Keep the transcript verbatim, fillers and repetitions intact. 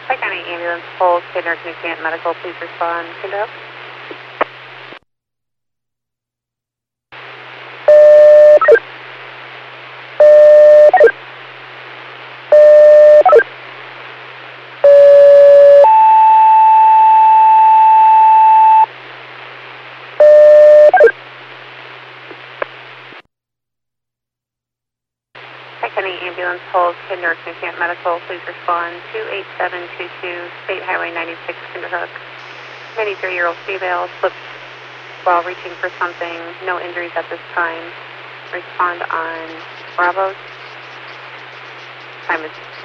Pike County Ambulance, Pulse, Kidner, Nucleant Medical, please respond. Kindle. Pike County Ambulance, Pulse, Kidner, Nucleant Medical, please respond. two eight seven two two, State Highway ninety-six, Kinderhook. ninety-three-year-old female slipped while reaching for something. No injuries at this time. Respond on Bravo. Time is